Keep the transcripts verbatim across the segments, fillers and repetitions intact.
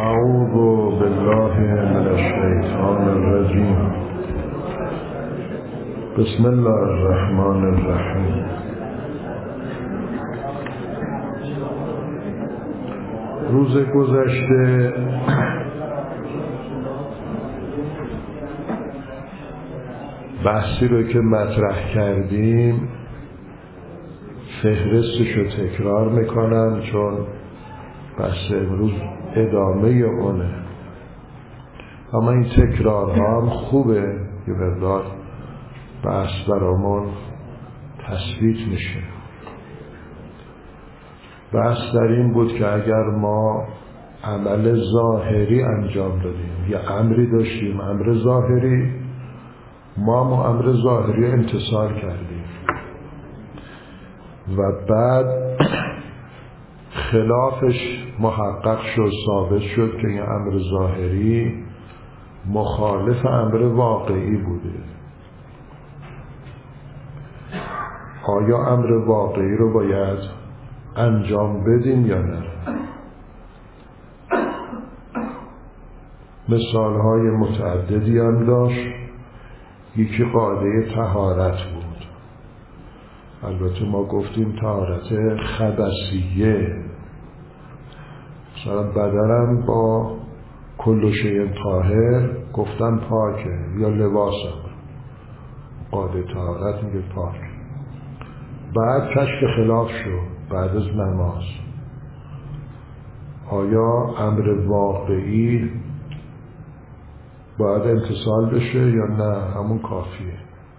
اعوذ بالله من الشیطان الرجیم. بسم الله الرحمن الرحیم. روز گذشته بحثی رو که مطرح کردیم فهرستش رو تکرار میکنم چون بحث امروز ادامه اونه، اما این تکرارها هم خوبه یه مقدار بحث برامون تثبیت میشه. بحث در این بود که اگر ما عمل ظاهری انجام دادیم یا امری داشتیم، امر ظاهری، ما هم امر ظاهری امتثال کردیم و بعد خلافش محقق شد، ثابت شد که این امر ظاهری مخالف امر واقعی بوده، آیا امر واقعی رو باید انجام بدیم یا نه؟ مثالهای متعددی هم داشت. یکی قاعده طهارت بود. البته ما گفتیم طهارت خبثیه، مثلا بدنم با کل شیء طاهر گفتن پاکه، یا لباسم، قاعده طهارت میگه پاک. بعد کشف خلاف شد بعد از نماز. آیا امر واقعی باید امتثال بشه یا نه همون کافیه؟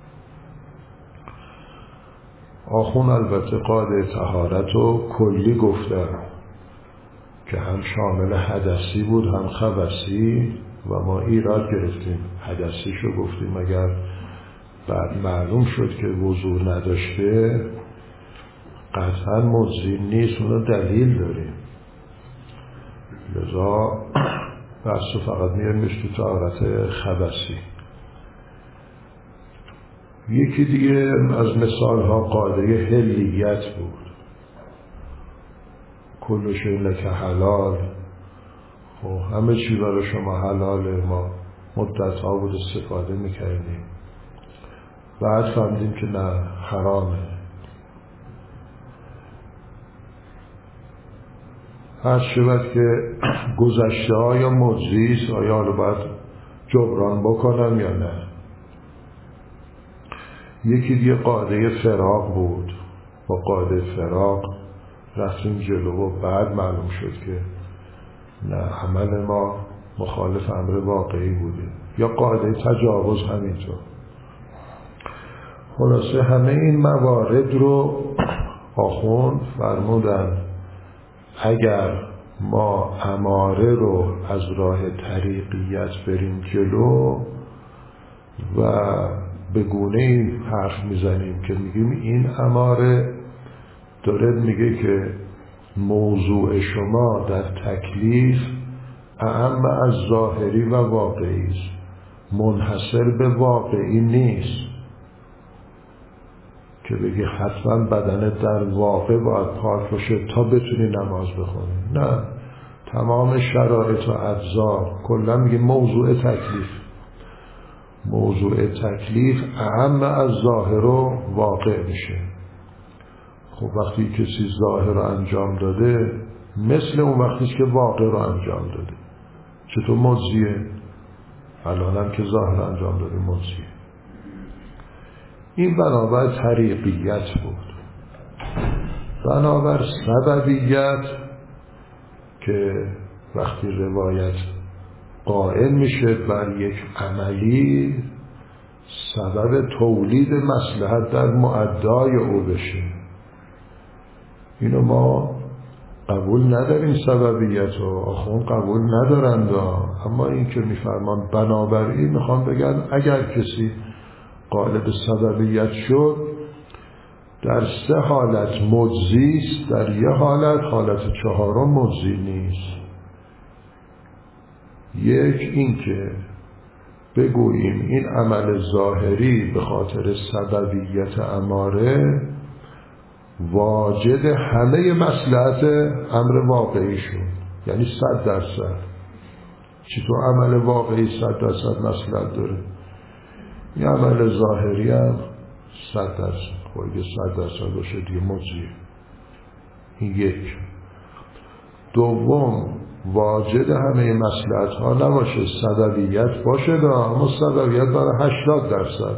آخون البته قاعده طهارت رو کلی گفته که هم شامل حدثی بود هم خبثی و ما ایراد گرفتیم، حدثیش رو گفتیم اگر بعد معلوم شد که وضو نداشته قطعا مجزی نیست، اونو دلیل داریم، لذا بحث فقط میرمیش تو طهارت خبثی. یکی دیگه از مثالها قاعده حلیت بود. کل شیء لک حلال، خب همه چی برای شما حلاله، ما مدت ها بود استفاده میکردیم، بعد فهمیدیم که نه حرامه. هر شود که گذشته ها یا مجزیست، آیا رو باید جبران بکنم یا نه؟ یکی دیگه قاعده فراق بود. با قاعده فراق رفتیم جلو و بعد معلوم شد که نه عمل ما مخالف امر واقعی بوده. یا قاعده تجاوز همینطور. خلاصه همه این موارد رو آخوند فرمودن اگر ما اماره رو از راه طریقیت بریم جلو و به گونه این حرف میزنیم که میگیم این اماره داره میگه که موضوع شما در تکلیف اعم از ظاهری و واقعی است، منحصر به واقعی نیست که بگی حتما بدنت در واقع باید پاک باشه تا بتونی نماز بخونی. نه، تمام شرایط و اجزا کلا میگه موضوع تکلیف. موضوع تکلیف اعم از ظاهر و واقع میشه. خب وقتی کسی ظاهر رو انجام داده مثل اون وقتیست که واقع رو انجام داده. چطور مجزیه؟ الانم که ظاهر انجام داده مجزیه. این بنابر طریقیت بود. بنابر سببیت که وقتی روایت قائل میشه بر یک عملی سبب تولید مصلحت در مؤدای او بشه، اینو ما قبول نداریم. سببیت رو آخون قبول ندارند، اما این که میفرمان بنابراین میخوام بگن اگر کسی قائل به سببیت شد در سه حالت مجزیست، در یه حالت حالت چهارم مجزی نیست. یک این که بگوییم این عمل ظاهری به خاطر سببیت اماره واجد همه مصلحت امر واقعی شد، یعنی صد درصد چطور عمل واقعی صد درصد مصلحت داره؟ یه عمل ظاهری هم صد درصد، خب اگه صد درصد باشه دیگه مجزیه. این یک. دوم، واجد همه مصلحت ها نباشه، سببیت باشه ده، اما سببیت برای هشتاد درصد.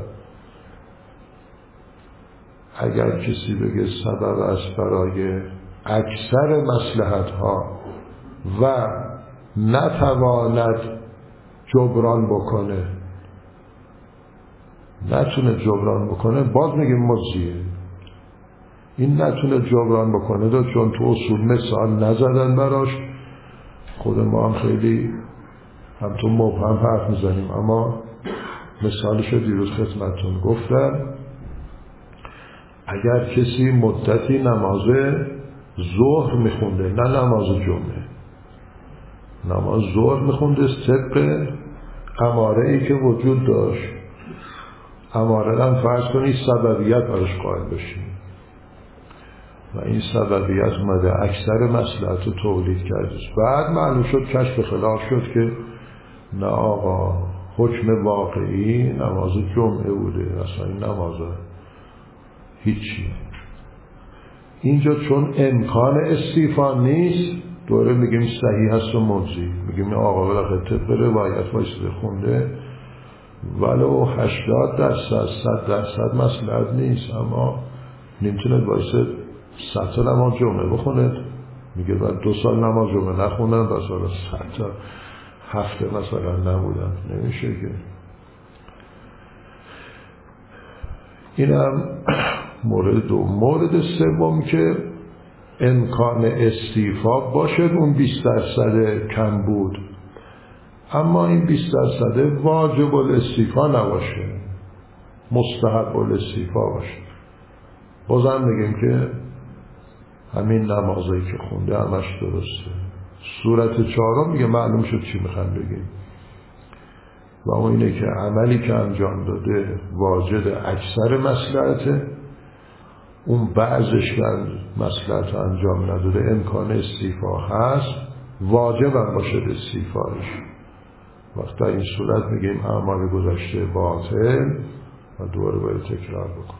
اگر کسی بگه سبب است برای اکثر مصلحت ها و نتواند جبران بکنه، نتونه جبران بکنه، باز میگه مجزیه. این نتونه جبران بکنه دو چون تو اصول مثال نزدن براش. خود ما هم خیلی هم تو مبهم حرف میزنیم، اما مثالشو دیروز خدمتتون گفتم. اگر کسی مدتی نماز ظهر میخونده، نه نماز جمعه، نماز ظهر میخونده طبق اماره ای که وجود داشت، اماره هم فرض کنید سببیت براش قائل بشیم و این سببیت اومده اکثر مصلحت رو تولید کرده، بعد معلوم شد کشف خلاف شد که نه آقا، حکم واقعی نماز جمعه بوده، اصلا این نماز هیچی. اینجا چون امکان استیفا نیست دوره میگیم صحیح هست و مجزی، میگیم آقا بالاخره طبق روایت وایساده خونده ولو هشتاد درصد صد درصد مصلحت نیست، اما نمیتونه وایسه صد تا نماز جمعه بخونه. میگه بعد دو سال نماز جمعه نخوندن، دو سال صد تا هفته مثلا نبودن، نمیشه که. اینم مورد دو. مورد سوم که امکان استیفا باشه اون بیست درصد کم بود، اما این بیست درصد واجب الاستیفا نباشه، مستحب الاستیفا باشه. بازم میگیم که همین نمازایی که خونده همش درسته. صورت چهارم میگه معلوم شد چی میخوام بگیم، و اون اینه که عملی که انجام داده واجد اکثر مصلحته، اون بعضش که مصلحت انجام نداده امکان استیفا هست، واجب هم باشه استیفاش. وقت در این صورت میگیم اعمال گذشته باطل و دوباره باید تکرار بکن.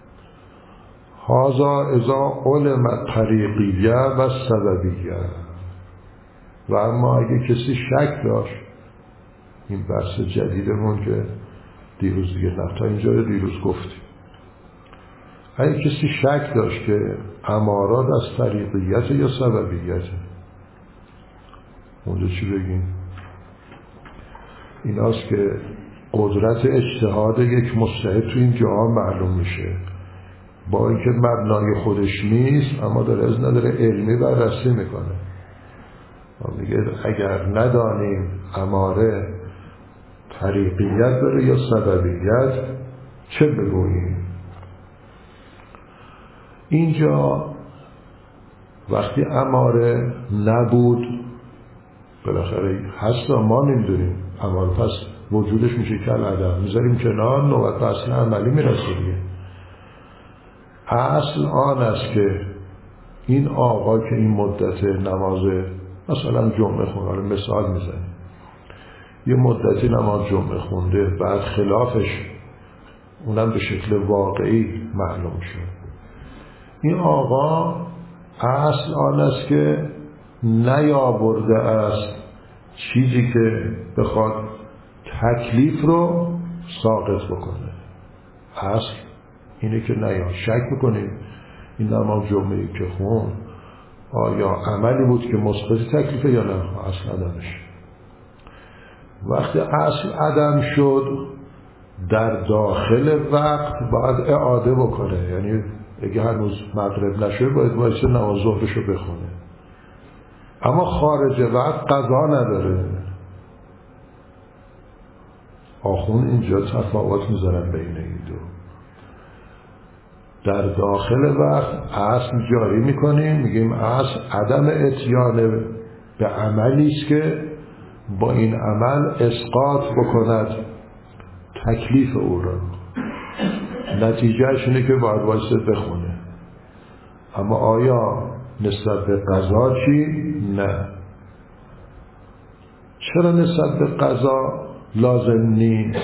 هذا اذا علم طریقیه و سببیه. و اما اگه کسی شک داشت، این بحث جدیدمون که دیروز دیگه نه تا اینجا رو دیروز گفتیم، اگه کسی شک داشت که امارات از طریقیت یا سببیت، اونجا چی بگیم؟ این هاست که قدرت اجتهاد یک مجتهد تو این جاها معلوم میشه، با اینکه مبنای خودش نیست اما در از نداره علمی بررسی میکنه و میگه اگر ندانیم اماره طریقیت داره یا سببیت چه بگوییم. اینجا وقتی اماره نبود بالاخره هست و ما نمیدونیم اماره، پس وجودش میشه کل عدم، میذاریم کنار، نوبت اصل عملی میرسه دیگه. اصل آن است که این آقا که این مدت نماز مثلا جمعه خونده، مثال میزنیم یه مدتی نماز جمعه خونده، بعد خلافش اونم به شکل واقعی معلوم شد، این آقا اصل آن است که نیاورده است چیزی که بخواد تکلیف رو ساقط بکنه. اصل اینه که نیا شک میکنیم این نماز جمعه‌ای که خون آیا عملی بود که مثبت تکلیفه یا نه، اصل عدمش. وقتی اصل عدم شد در داخل وقت باید اعاده بکنه، یعنی اگه هنوز مغرب نشده باید باید نماز ظهرشو بخونه، اما خارج وقت قضا نداره. آخون اینجا تفاوت میذارن بین این دو. در داخل وقت اصل جاری میکنیم، میگیم اصل عدم اتیان به عملی است که با این عمل اسقاط بکند تکلیف او را، نتیجهش اینه که باید وایسه بخونه. اما آیا نسبت به قضا چی؟ نه. چرا نسبت به قضا لازم نیست؟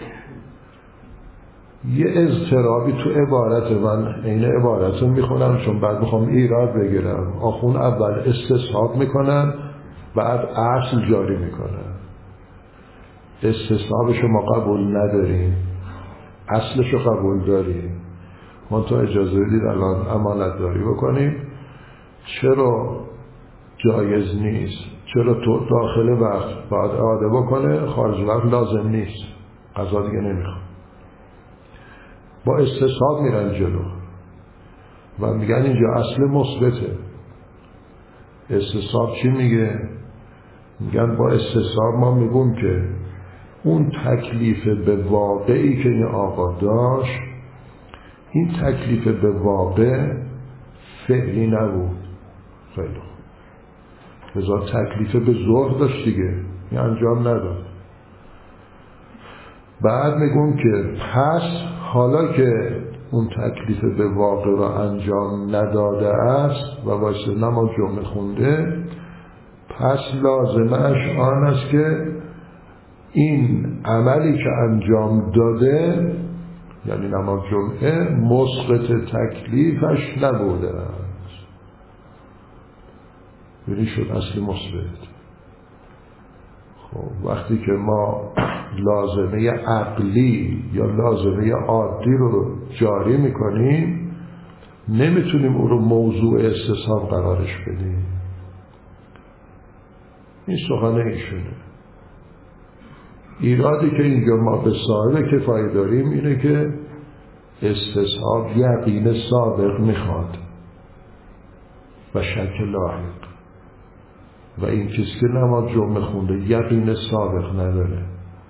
یه اضطرابی تو عبارت من، این عبارت رو میخونم چون بعد میخوام ایراد بگیرم. آخون اول استصحاب میکنن بعد اصل جاری میکنن. استصحابشو ما قبول نداریم، اصلشو قبول داریم. ما تو اجازه بدید الان امانت داری بکنیم. چرا جایز نیست؟ چرا تو داخل وقت باید اعاده بکنه، خارج وقت لازم نیست؟ قضا دیگه نمیخوام. با استصحاب میرن جلو و میگن اینجا اصل مثبته. استصحاب چی میگه؟ میگن با استصحاب ما میگیم که اون تکلیف به واقعی که این آقا داشت، این تکلیف به واقع فعلی نبود. خیلی خوب، لذا تکلیف به ظهر داشت دیگه، این انجام نداد. بعد میگم که پس حالا که اون تکلیف به واقع را انجام نداده است و واسه نماز جمعه خونده، پس لازمش آن است که این عملی که انجام داده، یعنی نماز جمعه، مسقط تکلیفش نبوده است. یعنی شد اصل مثبت. خب وقتی که ما لازمه عقلی یا لازمه عادی رو جاری میکنیم، نمیتونیم او رو موضوع استصحاب قرارش بدیم. این سخن ایشونه. ایرادی که اینجا ما به صاحب کفایه داریم اینه که استصحاب یقین سابق میخواد و شک لاحق، و این کسی که نماز جمعه خونده یقین سابق نداره،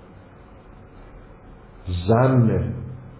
ظنه.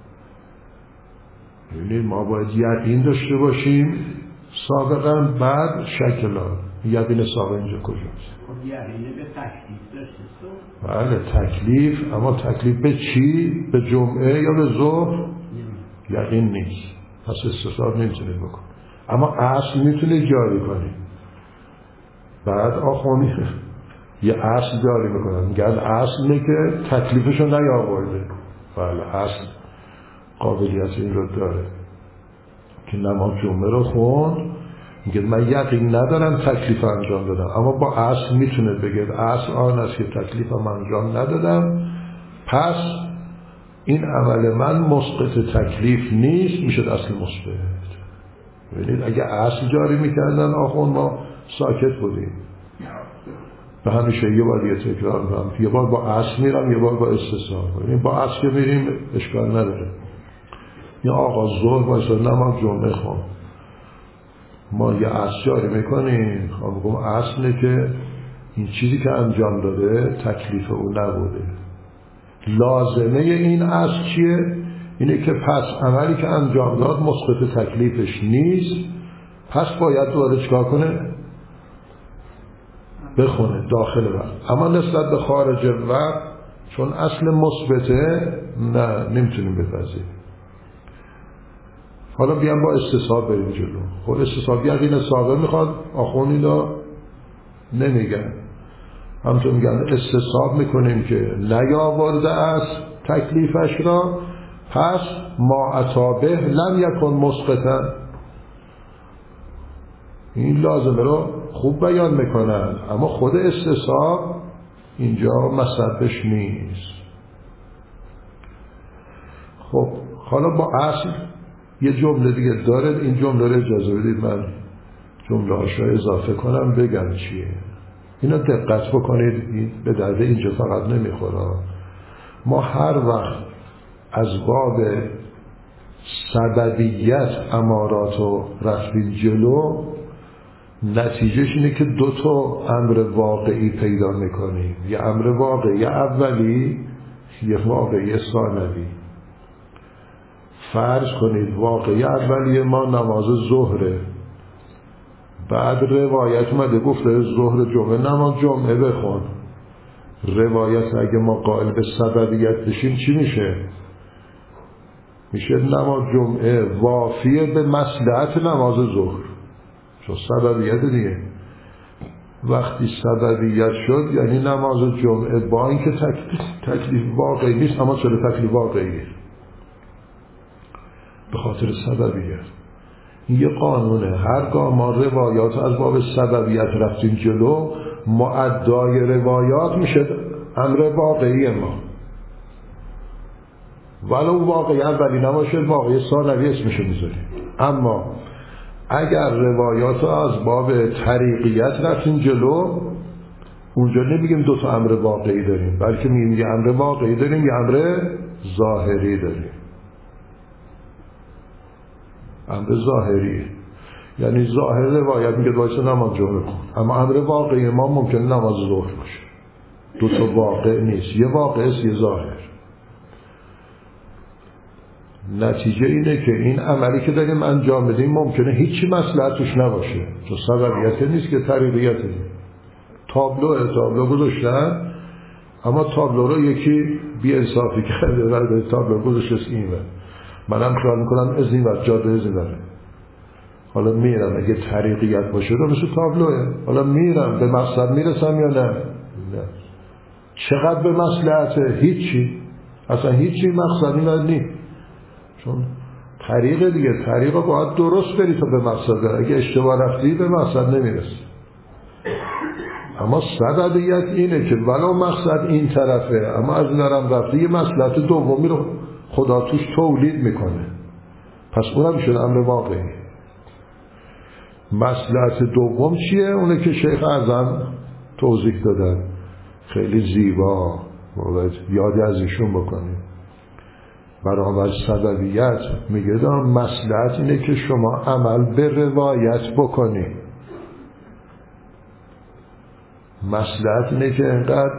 یعنی ما باید یقین داشته باشیم سابقا، بعد شک لاحق. یقین سابق اینجا کجاست؟ خب یقین به تکلیف داشته. بله تکلیف، اما تکلیف به چی؟ به جمعه یا به ظهر؟ یقین نیست. پس استصحاب نمیتونید بکن، اما اصل میتونید جاری کنید. بعد آخونی یه اصل جاری میکنن، میگن اصل نه که تکلیفشو نیاورده. بله اصل قابلیت این رو داره که نماز جمعه رو خون، میگه من یقین ندارم تکلیف انجام دادم، اما با اصل میتونه بگه اصل آن است که تکلیفم انجام ندادم، پس این عمل من مسقط تکلیف نیست، میشد اصل مثبت. ببینید اگه اصل جاری میکردن آخون ما ساکت بودیم. به همیشه یه بار یه تکرار میکنم، یه بار با اصل میرم، یه بار با استصحاب. یعنی با اصل که میریم اشکال نداره. یا آقا ظهر واسه نماز جمعه خون، ما یه اصل جاری میکنیم، خب بگم اصله که این چیزی که انجام داده تکلیف او نبوده. لازمه این اصل چیه؟ اینه که پس عملی که انجام داد مسقط تکلیفش نیست، پس باید دوباره چکار کنه؟ بخونه داخل وقت. اما نسبت به خارج وقت چون اصل مثبته، نه نمیتونیم بپذیریم. حالا بیان با استصحاب بریم جلو. خب استصحاب یقین سابق میخواد، آخونی دا نمیگن. همطور میگن استصحاب میکنیم که نیاورده است تکلیفش را، پس ما اتابه لم یکن مسقطا. این لازمه رو خوب بیان میکنن، اما خود استصحاب اینجا مصرفش نیست. خب حالا با اصل یه جمله دیگه داره، این جمله رو اجازه بدید من جمله هاشو اضافه کنم بگم چیه. اینا دقت بکنید، این به درد اینجا فقط نمیخوره. ما هر وقت از باب سببیت امارات رو رفتیم جلو، نتیجهش اینه که دو تا امر واقعی پیدا میکنیم، یه امر واقعی اولی، یه واقعی ثانوی. فرض کنید واقعی اولی ما نماز ظهره، بعد روایت اومده گفته ظهر جمعه نماز جمعه بخون. روایت اگه ما قائل به سببیت بشیم چی میشه؟ میشه نماز جمعه وافیه به مصلحت نماز ظهر، چون سببیت دیگه. وقتی سببیت شد یعنی نماز جمعه با اینکه تکلیف, تکلیف واقعی نیست، اما چرا تکلیف واقعیه؟ به خاطر سببیت. این یه قانونه. هرگاه ما روایات از باب سببیت رفتیم جلو، مؤدای روایات میشه امر واقعی ما، ولو واقعی اولی نباشه، واقعی ثانوی اسمشو میذاریم. اما اگر روایات از باب طریقیت رفتیم جلو، اونجا نمیگیم دو تا امر واقعی داریم، بلکه میگیم یه امر واقعی داریم، یه امر ظاهری داریم. امر ظاهری یعنی ظاهر روایت میگه وایسا نماز جمعه کن، اما امر واقعی ما ممکنه نماز ظهر باشه. دو تا واقع نیست، یه واقع است یه ظاهر. نتیجه اینه که این عملی که داریم انجام بدیم ممکنه هیچی مصلحت توش نباشه، چون سببیت نیست که طریقیت نیست. تابلو تابلو گذاشتن، اما تابلو رو یکی بی انصافی کرده و تابلو گذاشته این و منم خیال میکنم از این وقت جاده از این وقت. حالا میرم اگه طریقیت باشه رو مثل تابلوه، حالا میرم به مقصد میرسم یا نه؟ نه. چقدر به مصلحته؟ هیچی، اصلا هیچی مقصدی ندنی، چون طریق دیگه، طریق باید درست بری تا به مقصد بری، اگه اشتباه رفتی به مقصد نمیرسی. اما سببیت اینه که ولو مقصد این طرفه، اما از نرم رفتی یه مصلحت دومی رو خدا توش تولید میکنه، پس اونم شد امر واقعی. مصلحت دوم چیه؟ اونه که شیخ اعظم توضیح دادن، خیلی زیبا، باید یادی از ایشون بکنیم. برای سببیت میگه دارم مصلحت اینه که شما عمل به روایت بکنی. مصلحت اینه که انقدر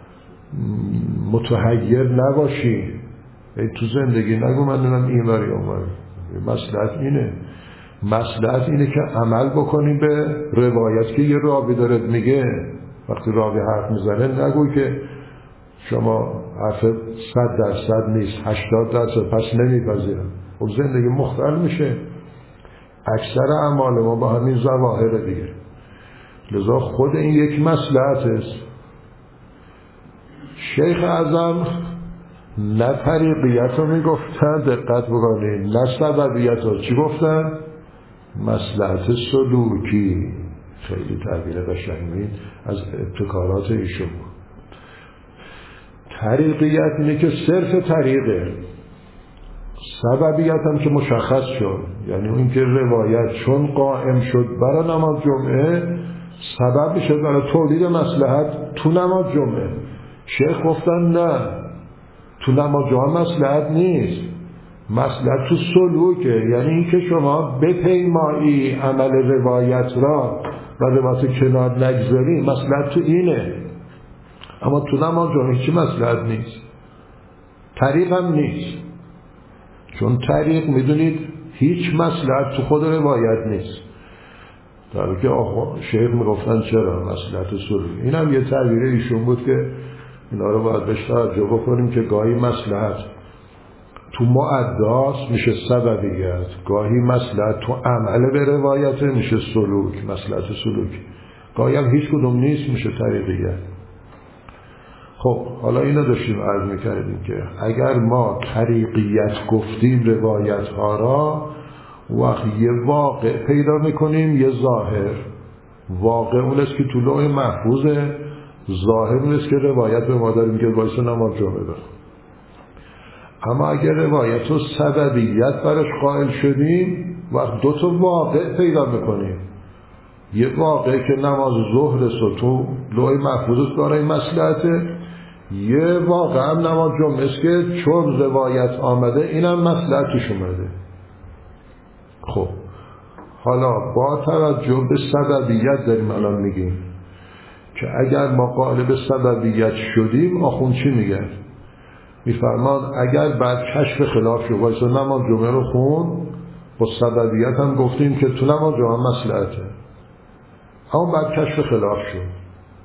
متحیر نباشی، ای تو زندگی نگو من دونم این وری اون. مصلحت اینه مصلحت اینه که عمل بکنی به روایت که یه راوی داره میگه. وقتی راوی حرف میزنه نگوی که شما حرف صد درصد نیست، هشتاد درصد، پس نمیپذیرم. خب زندگی مختل میشه. اکثر اعمال ما با همین ظواهر دیگه. لذا خود این یک مصلحت است. شیخ اعظم نه طریقیت رو میگفتن، دقت بکنید، نه سببیت رو. چی گفتن؟ مصلحت سلوکی. خیلی تعبیر قشنگی از ابتکارات ایشون. طریقیت اینه که صرف طریقه. سببیت هم که مشخص شد، یعنی این که روایت چون قائم شد برای نماز جمعه، سبب میشه برای تولید مصلحت تو نماز جمعه. شیخ گفتن نه، تو نماز جمعه مصلحت نیست، مصلحت تو سلوکه، یعنی این که شما بپیمایی عمل روایت را و روایت کنار نگذاری، مصلحت تو اینه. اما تو نماز جمعه هیچی مصلحت نیست، طریق هم نیست، چون طریق میدونید هیچ مصلحت تو خود روایت نیست. در حالی که شیخ میگفتن چرا مصلحت سلوک. این هم یه تعبیر ایشون بود که اینا رو باید بهش توجه بکنیم که گاهی مصلحت تو معداست میشه سببیت، گاهی مصلحت تو عمل به روایت میشه سلوک، مصلحت سلوک. گاهی هم هیچ کدوم نیست میشه طریقیت. خب حالا اینو داشتیم عرض میکردیم که اگر ما طریقیت گفتیم روایت ها را، وقتی یه واقع پیدا میکنیم، یه ظاهر. واقع اون است که تو لوح محفوظه، ظاهر اون است که روایت به ما داره میگه وایسا نماز جمعه بخون. اما اگر روایت و سببیت براش قائل شدیم، وقت دو تا واقع پیدا میکنیم. یه واقع که نماز ظهر است تو لوح محفوظ برای مصلحته، یه واقع هم نماز جمعه است که چون روایت آمده اینم مصلحتش اومده. خب حالا با توجه به سببیت داریم الان میگیم که اگر ما قائل به سببیت شدیم، آخون چی میگن؟ میفرمان اگر بعد کشف خلاف شد، وایسا نماز جمعه رو خون، با سببیت هم گفتیم که تو نماز جمعه مصلحته، اما بعد کشف خلاف شد.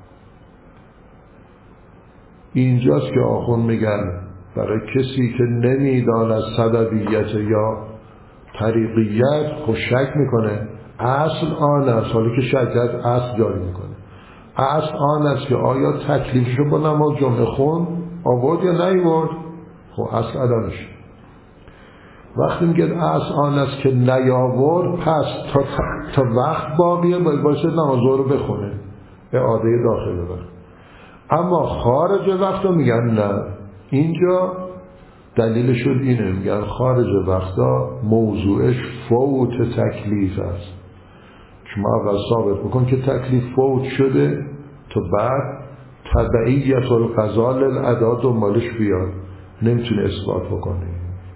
اینجاست که آخون میگن برای کسی که نمیداند سببیت یا طریقیت خود شک میکنه، اصل آن است، حالی که شکت اصل جاری میکنه. اصل آن است که آیا تکلیفشو با نماز جمعه خون آورد یا نیورد. خب اصل عدمش. وقتی میگه اصل آن است که نیاورد، پس تا, تا وقت باقیه باید باشه نماز رو بخونه، اعاده داخل ببر. اما خارج وقت رو میگن نه. اینجا دلیلشون اینه، میگن خارج وقتا موضوعش فوت تکلیف است. شما اول ثابت بکن که تکلیف فوت شده، تا بعد تبعیت القضا للأدا دنبالش بیاد. نمیتونه اثبات بکنه.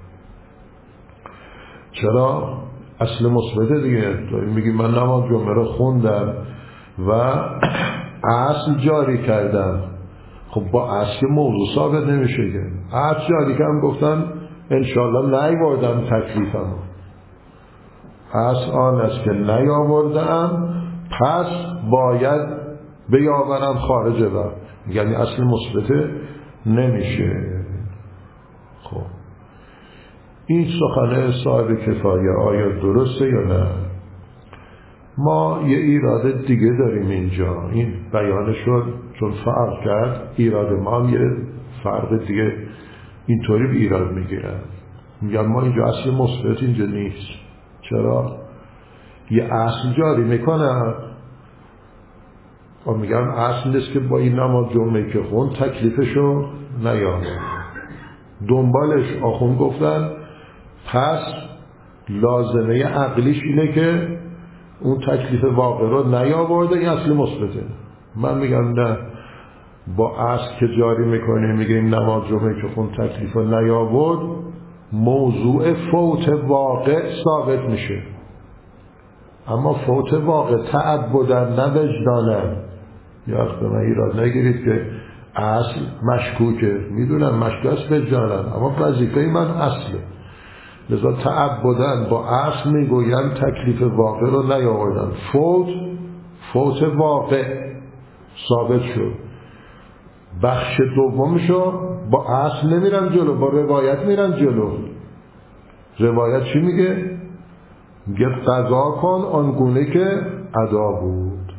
چرا؟ اصل مثبته دیگه. میگی من نماز جمعه رو خوندم و اصل جاری کردم. خب با اصل موضوع ثابت نمیشه که. اصل جاری کردم، گفتن انشالله نیاوردم تکلیفم. اصل آن است که نیاوردم، پس باید بیاورم خارج وقت. یعنی اصل مثبته نمیشه. خب این سخنه صاحب کفایه آیا درسته یا نه؟ ما یه ایراد دیگه داریم اینجا. این بیان شد چون فرق کرد، ایراد ما هم یه فرق دیگه اینطوری به ایراد میگیرن. میگن ما اینجا اصل مثبت اینجا نیست. چرا؟ یه اصل جاری میکنن و میگن اصل نیست که با این نماز جمعه که خون تکلیفشو نیامد. دنبالش آخون گفتن پس لازمه عقلیش اینه که اون تکلیف واقع رو نیاورده، این اصل مثبته. من میگم نه، با اصل که جاری میکنه میگه این نماز جمعه که خون تکلیف رو نیاورد، موضوع فوت واقع ثابت میشه. اما فوت واقع تعبدن نه وجدانن. یا به من ایراد نگیرید که اصل مشکوکه، میدونم مشکوک است وجدانن، اما وظیفه من اصله. لذا تعبدن با اصل میگویم تکلیف واقع رو نیاوردن. فوت فوت واقع ثابت شد. بخش دومشو با اصل نمیرن جلو، با روایت میرن جلو. روایت چی میگه؟ میگه قضا کن آنگونه که ادا بود.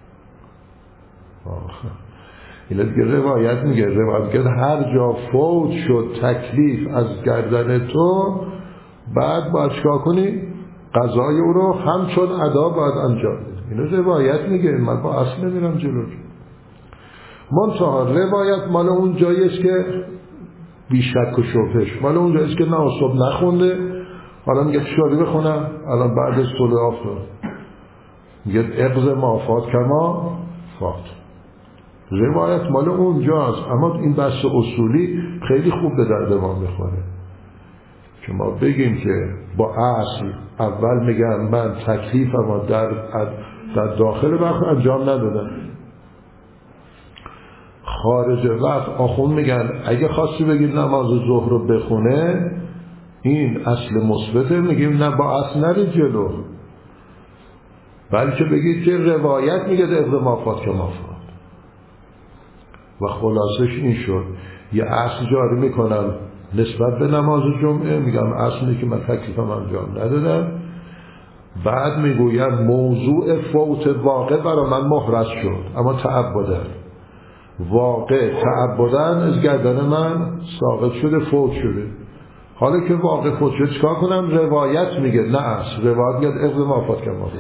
این دیگه روایت میگه. روایت میگه هر جا فوت شد تکلیف از گردن تو، بعد باید چکار کنی؟ قضای او رو همچون ادا باید انجام بدی. اینو روایت میگه. من با اصل نمیرم جلو. منتها روایت مال اون جایی است که بیشک و شبهش، مال اون جایی است که نه صبح نخونده، حالا میگه چطوری بخونم الان بعد از طلوع آفتاب. میگه اقض ما فات کما فات. روایت مال اونجاست. اما این بحث اصولی خیلی خوب به درد ما میخوره که ما بگیم که با اصل اول میگم من تکلیفم در در داخل وقت انجام ندادم، خارج وقت آخون میگن اگه خواستی بگید نماز ظهر رو بخونه این اصل مثبته، میگیم نه با اصل نرید جلو، بلکه بگید که روایت میگه اقضا ما فات که ما فات. و خلاصش این شد یه اصل جاری میکنم نسبت به نماز جمعه، میگم اصلی که من تکلیفم انجام ندادم، بعد میگویم موضوع فوت واقع برای من محرز شد، اما تعبدن واقع تعبدن از گردن من ساقط شده، فوت شده. حالا که واقع فوت شده چکار کنم؟ روایت میگه نه اصل. روایت میگه اقضا ما فات که ما فات.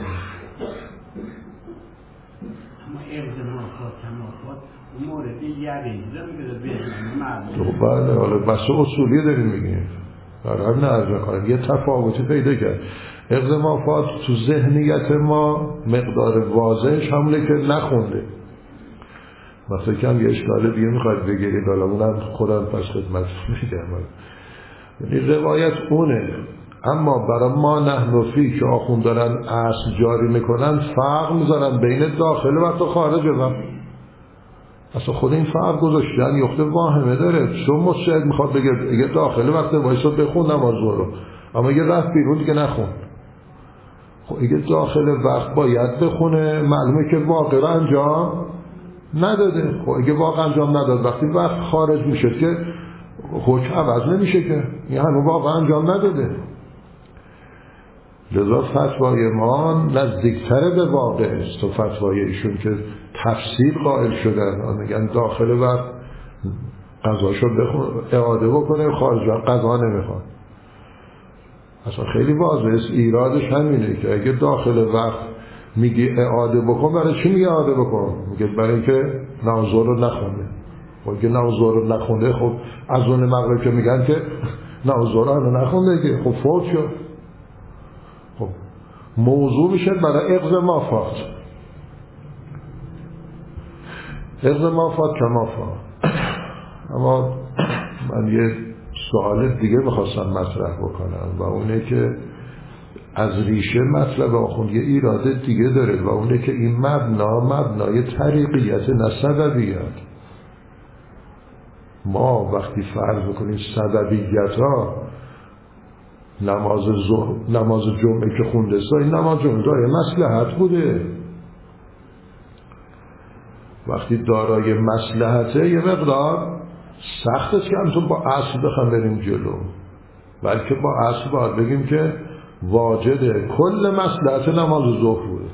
اما اقضا ما فات که ما فات مورد یقین میگه به بله. حالا بحث اصولی داریم میگیم، برای همین عرض کنم یه تفاوتی پیدا کرد. اقضا ما فات تو ذهنیت ما مقدار واضحش همونه که نخونده. مثلا کم یه اشکال دیگه میخواید بگیرید، حالا اونم خودم پس خدمت میگم. یعنی روایت اونه، اما برای ما نحنفی که آخون دارن اصل جاری میکنن فرق میذارن بین داخل وقت و خارج وقت. اصلا خود این فرق گذاشتن یخته واهمه داره. چون مشاهد میخواد بگه اگه داخل وقت وایسا بخون نماز رو، اما اگه رفت بیرون دیگه نخون. خب اگه داخل وقت باید بخونه، معلومه که واقع رو انجام نداده. خب اگه واقع انجام نداد وقتی وقت خارج میشه که حکم عوض نمیشه که این همون واقع انجام نداده. لذا فتوای ما نزدیکتر به واقع است و فتوای ایشون که تفسیر قائل شدن، میگن داخل وقت قضاشو بخون اعاده بکنه، خارج وقت قضا نمیخواد. اصلا خیلی واضحه است، ایرادش همینه که اگه داخل وقت میگی اعاده بکن، برای چی میگه اعاده بکن؟ میگه برای اینکه نماز رو نخونده. اگه نماز رو نخونده، خب از اون مغرب که میگن که نماز رو نخونده که خب فوت شد. خب موضوع میشه برای اغض مافات. اغض مافات که مافات. اما من یه سوال دیگه میخواستم مطرح بکنم و اونه که از ریشه مطلب آخوند یه ایراده دیگه داره و اونه که این مبنا مبنای طریقیت نه سببیت. ما وقتی فرض بکنیم سببیت ها نماز ظهر، نماز جمعه که خونده است، این نماز جمعه داره مصلحت بوده. وقتی دارای مصلحته یه مقدار سخت است که همتون با اصل بخوام بریم جلو، بلکه با اصل باید بگیم که واجد کل مصلحت نماز ظهر بوده.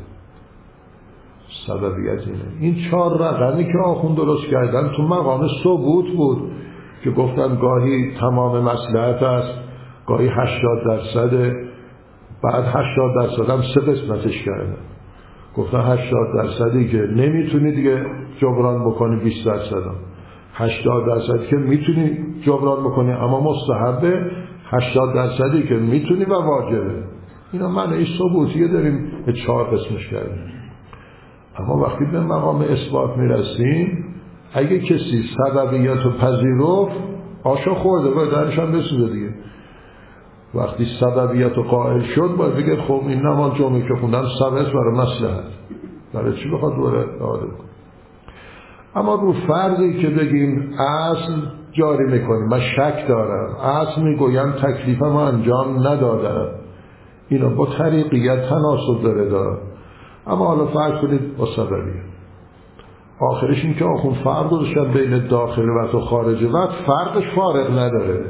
سببیت اینه. این چهار رقمی که آخوند درست کردن تو مقام ثبوت بود که گفتن گاهی تمام مصلحت است، گاهی هشتاد درصد، بعد هشتاد درصد هم سه قسمتش کردن. گفتن هشتاد درصدی که نمیتونی دیگه جبران بکنی، بیست درصد هم هشتاد درصدی که میتونی جبران بکنی اما مستحبه، هشتاد درصدی که میتونی و واجبه. اینا معنی ثبوتیه داریم به چهار قسمش کردیم. اما وقتی به مقام اثبات میرسیم، اگه کسی سببیت رو پذیرفت آشا خورده باید درش هم بسوده دیگه. وقتی سببیت رو قائل شد باید بگه خب این نماز جمعه که خوندم سبب برای مصلحت، برای چی بخواد دوره اعاده کنه؟ اما رو فرضی که بگیم اصل جاری میکنیم، من شک دارم، اصل میگویم تکلیفم انجام ندادم، اینا با طریقیت تناسب داره دارم. اما حالا فرض کنید با سببیت، آخرش این که آخون فرق داشتن بین داخل وقت و خارج وقت، فرقش فارق نداره.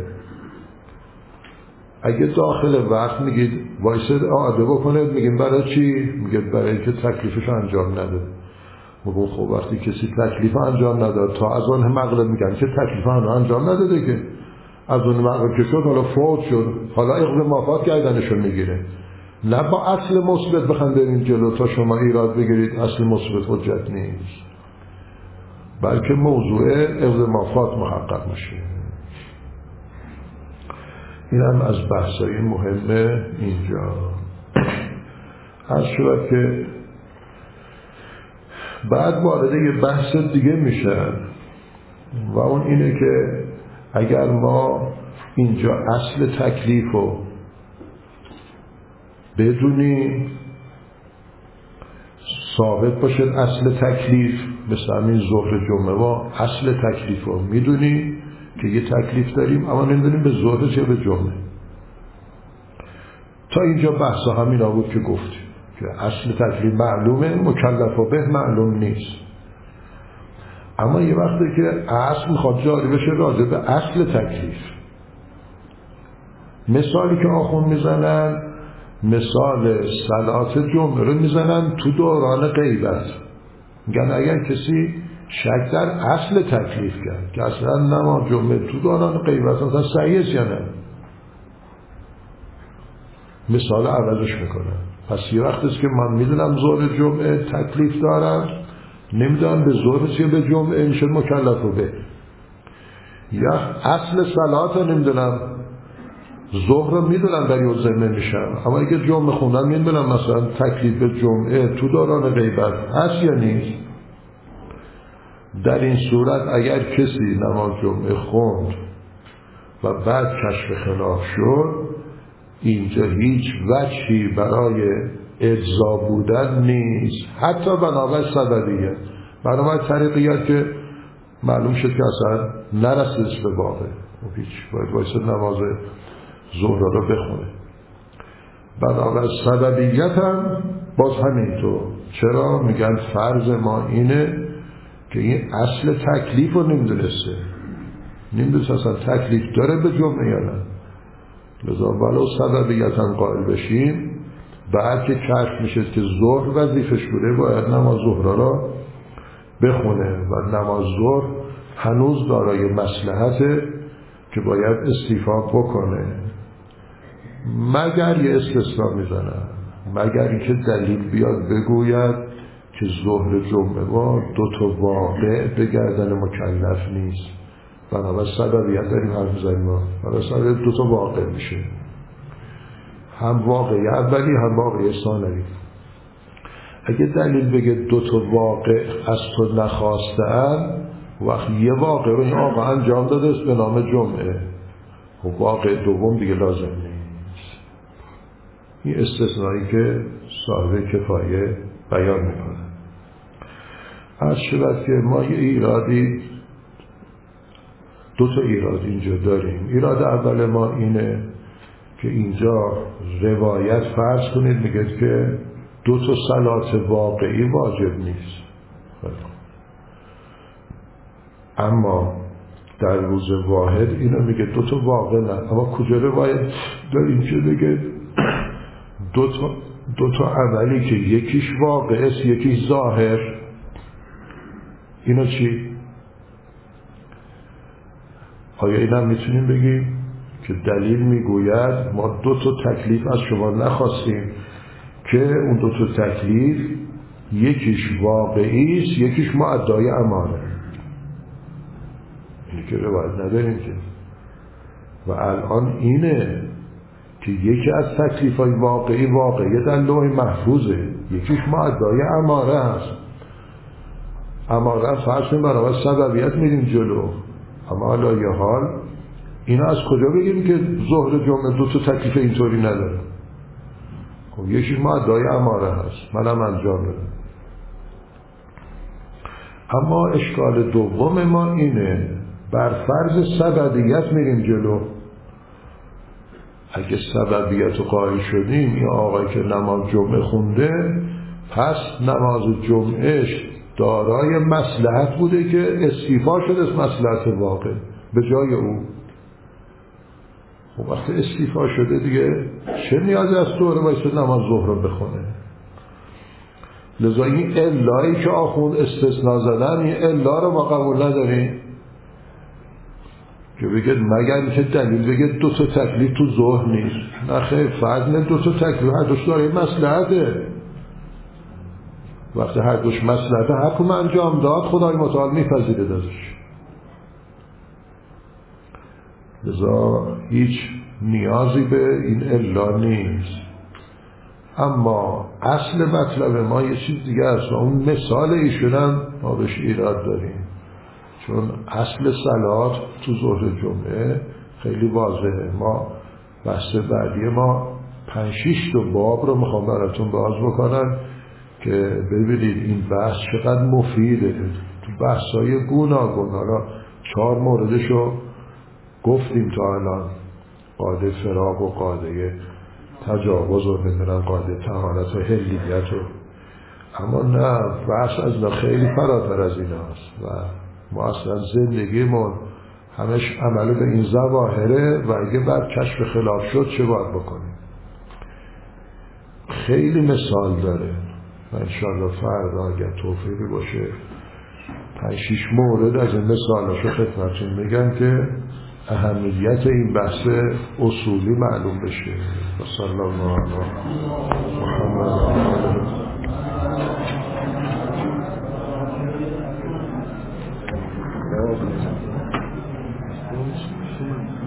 اگه داخل وقت میگید وایسد اعاده بکنه، میگیم برای چی؟ میگید برای اینکه تکلیفش انجام نداده. میگم خب وقتی کسی تکلیف انجام نداد تا از اون مغرب میگن که تکلیف انجام نداده، که از اون مغرب که شد حالا فوت شد، حالا اغض مافات گردنشون میگیره. نه با اصل مثبت بخوام بریم جلو تا شما ایراد بگیرید اصل مثبت حجت نیست، بلکه موضوع اغض مافات محقق میشه. این هم از بحثای مهمه اینجا. از شد که بعد وارد یه بحث دیگه میشن و اون اینه که اگر ما اینجا اصل تکلیف رو بدونیم، ثابت باشه اصل تکلیف، مثل همین ظهر جمعه ما اصل تکلیف رو میدونیم که یه تکلیف داریم اما نمیدونیم به ظهر چه به جمعه. تا اینجا بحثا همین بود که گفتیم که اصل تکلیف معلومه، مکلف و به معلوم نیست. اما یه وقتی که اصل میخواد جاری بشه راجع به اصل تکلیف، مثالی که آخون میزنن مثال صلات جمعه رو میزنن تو دوران غیبت. میگن اگر کسی شک در اصل تکلیف کرد که اصلا نماز جمعه تو دوران غیبت اصلا صحیح است یا نه، مثال عوضش میکنن. پس یه وقت است که من میدونم ظهر جمعه تکلیف دارم، نمیدونم به ظهر چیه به جمعه میشه مکلف رو به، یا اصل صلات رو نمیدونم، ظهر رو میدونم در یه زمه میشم اما اگه جمعه خوندم میدونم مثلا تکلیف جمعه تو دوران غیبت هست یا نیست. در این صورت اگر کسی نماز جمعه خوند و بعد کشف خلاف شد، اینجا هیچ وجهی برای اجزا بودن نیست، حتی بنابرای سببیت، بنابرای طریقیت که معلوم شد که اصلا نرسید به واقع، هیچ باید وایسد نماز ظهر رو بخونه. بنابرای سببیت هم باز همینطور. چرا؟ میگن فرض ما اینه که این اصل تکلیف رو نمیدونسته، نمیدونسته اصلا تکلیف داره به جمعه یا نه. لذا ولو سببیت هم قائل بشیم بعد که کشف میشه که ظهر وظیفش بوده باید نماز ظهر را بخونه و نماز ظهر هنوز دارای مصلحته که باید استیفا بکنه، مگر یه استثناء میزنن، مگر اینکه دلیل بیاد بگوید که ظهر جمعه با دو تا واقع به گردن مکلف نیست، بنابراین سببیت داریم حرف میزنیم ما، بنابراین دو تا واقع میشه، هم واقعی اولی هم واقعی ثانوی. اگه دلیل بگه دو تا واقع از تو نخواستن، وقت یه واقع رو این آقا انجام داده است به نام جمعه، و واقع دوم دیگه لازم نیست. این استثنایی که صاحب کفایه بیان میکنه. عرض شود که ما یه ایرادی دو تا ایراد اینجا داریم. ایراد اول ما اینه که اینجا روایت فرض کنید میگه که دو تا صلات واقعی واجب نیست، اما در روز واحد اینو میگه دو تا واقع نه. اما کجا روایت داریم که بگه دو تا دو تا عملی که یکیش واقع است یکیش ظاهر؟ اینو چی؟ آیا اینم میتونیم بگیم که دلیل میگوید ما دو تا تکلیف از شما نخواستیم که اون دو تا تکلیف یکیش واقعی است یکیش معدای اماره؟ اینی که روایت نداریم که. و الان اینه که یکی از تکلیف‌های واقعی واقعی در لوح محفوظه، یکیش معدای اماره هست. اماره فرض برای سببیت میریم جلو، اما حالا یه حال اینا از کجا بگیم که ظهر جمعه دو تا تکلیف اینطوری نداره؟ خب یکیش معدای اماره هست، منم انجام دادم. اما اشکال دوم ما اینه، بر فرض سببیت میریم جلو. اگه سببیت رو قائل شدیم این آقای که نماز جمعه خونده، پس نماز جمعهش دارای مصلحت بوده که استیفا شده از مصلحت واقع به جای او. خب وقتی استیفا شده دیگه چه نیازی از دوره باید نماز ظهر رو بخونه؟ لذا این علایی که آخوند استثناء زدن، این علا رو ما قبول نداریم که بگه مگر که دلیل بگه دو تا تکلیف تو ظهر نیست. نه خیلی فرض دو تا تکلیف هر دوش داره مصلحته. وقتی هر دوش مصلحته حکم انجام داد خدای متعال میپذیره دادش. لذا هیچ نیازی به این علا نیست. اما اصل مطلب ما یه چیز دیگه است و اون مثال ایشون هم ما بهش ایراد داریم، چون اصل صلات تو ظهر جمعه خیلی واضحه. ما بحث بعدی ما پنج شیش تا باب رو میخوام براتون باز بکنم که ببینید این بحث چقدر مفیده. تو بحث‌های گوناگون، حالا چهار موردشو گفتیم تا الان، قاعده فراق و قاعده تجاوز و نمیدونم قاعده طهارت و حلیت و، اما نه، بحث از خیلی فراتر از این هست و ما اصلا زندگیمون همش عمل به این ظواهره و اگه بعد کشف خلاف شد چه باید بکنیم؟ خیلی مثال داره و انشاءالله فردا اگر توفیقی باشه پنج شیش مورد از این مثالاشو خدمتتون میگم که اهمیت این بحث اصولی معلوم بشه. و صلی الله علیه محمد.